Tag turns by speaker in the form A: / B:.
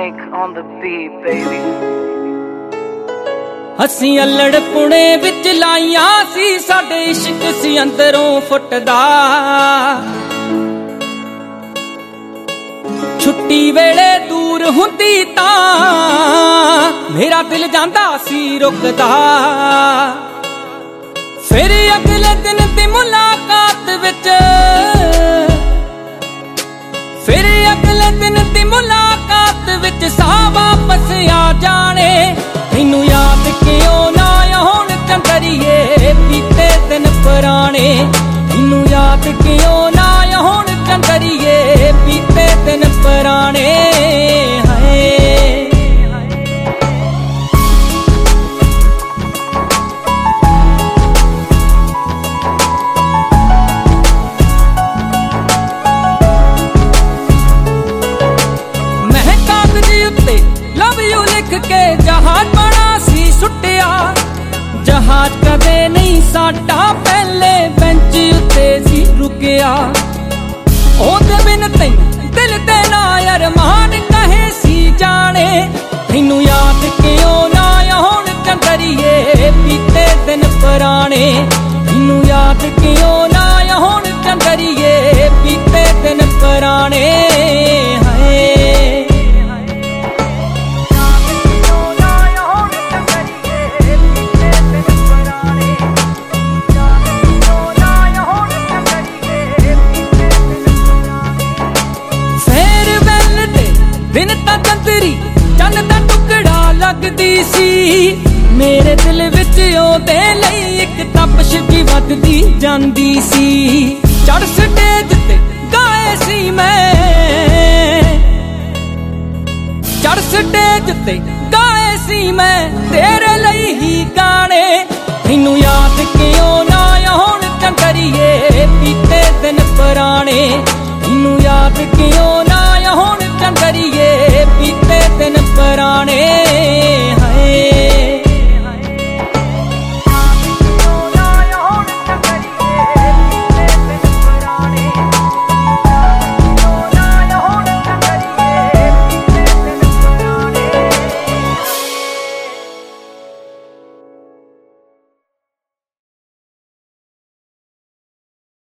A: Snake on the beat, baby.
B: ਅਸੀਂ ਅਲੜ ਪੁਣੇ ਵਿੱਚ ਲਾਈਆਂ ਸੀ, ਸਾਡੇ ਇਸ਼ਕ ਸੀ ਅੰਦਰੋਂ ਫੁੱਟਦਾ। ਛੁੱਟੀ ਵੇਲੇ ਦੂਰ ਹੁੰਦੀ ਤਾਂ ਮੇਰਾ ਦਿਲ ਜਾਂਦਾ ਸੀ ਰੁਕਦਾ। ਫਿਰ ਅਗਲੇ ਦਿਨ ਦੀ ਮੁਲਾਕਾਤ ਵਿੱਚ, ਫਿਰ ਅਗਲੇ ਦਿਨ ਦੀ ਮੁਲਾਕਾਤ ਵਿੱਚ ਸਾਹ ਵਾਪਸ ਆ ਜਾਣੇ। ਤੈਨੂੰ ਯਾਦ ਕਿਉਂ ਨਾ ਹੁਣ ਚੰਦਰੀਏ ਬੀਤੇ ਦਿਨ ਪੁਰਾਣੇ। ਤੈਨੂੰ ਯਾਦ ਕਿਉਂ ਨਾ ਹੁਣ ਚੰਦਰੀਏ ਬੀਤੇ ਦਿਨ ਪੁਰਾਣੇ। ਮੈਂ ਕਾਗਜ਼ ਉੱਤੇ ਲਵ ਯੂ ਲਿਖ ਕੇ ਜਹਾਜ਼ ਬਣਾ ਸੀ ਸੁੱਟਿਆ। ਜਹਾਜ਼ ਕਦੇ ਨਹੀਂ ਸਾਡਾ ਪਹਿਲੇ ਬੈਂਚ ਉੱਤੇ ਸੀ ਰੁਕਿਆ। ਉਹਦੇ ਬਿਨ ਤੈਨੂੰ ਦਿਲ ਤੇ ਨਾ ਅਰਮਾਨ ਕਹੇ ਸੀ ਜਾਣੇ। ਤੈਨੂੰ ਯਾਦ ਕਿਉਂ ਨਾ ਹੁਣ ਚੰਦਰੀਏ ਬੀਤੇ ਦਿਨ ਪੁਰਾਣੇ। ਤੈਨੂੰ ਯਾਦ ਕਿਉਂ ਨਾ ਹੁਣ ਚੰਦਰੀਏ ਬੀਤੇ ਦਿਨ ਪੁਰਾਣੇ। ਦਿਨ ਤਾਂ ਚੰਦਰੀ ਚੰਨ ਦਾ ਟੁਕੜਾ ਲੱਗਦੀ ਸੀ। ਮੇਰੇ ਦਿਲ ਵਿੱਚ ਉਹਦੇ ਲਈ ਇੱਕ ਤਪਸ਼ ਜੀ ਵੱਧਦੀ ਜਾਂਦੀ ਸੀ। ਚੜ ਸਟੇਜ ਤੇ ਗਾਏ ਸੀ ਮੈਂ, ਚੜ ਸਟੇਜ ਤੇ ਗਾਏ ਸੀ ਮੈਂ ਤੇਰੇ ਲਈ ਹੀ ਗਾਣੇ। ਤੈਨੂੰ ਯਾਦ ਕਿਉਂ ਨਾ ਹੁਣ ਚੰਦਰੀਏ ਬੀਤੇ ਦਿਨ ਪੁਰਾਣੇ। ਤੈਨੂੰ ਯਾਦ ਕਿਉਂ ਨਾ ਹੁਣ ਚੰਦਰੀਏ ਬੀਤੇ ਦਿਨ ਪੁਰਾਣੇ।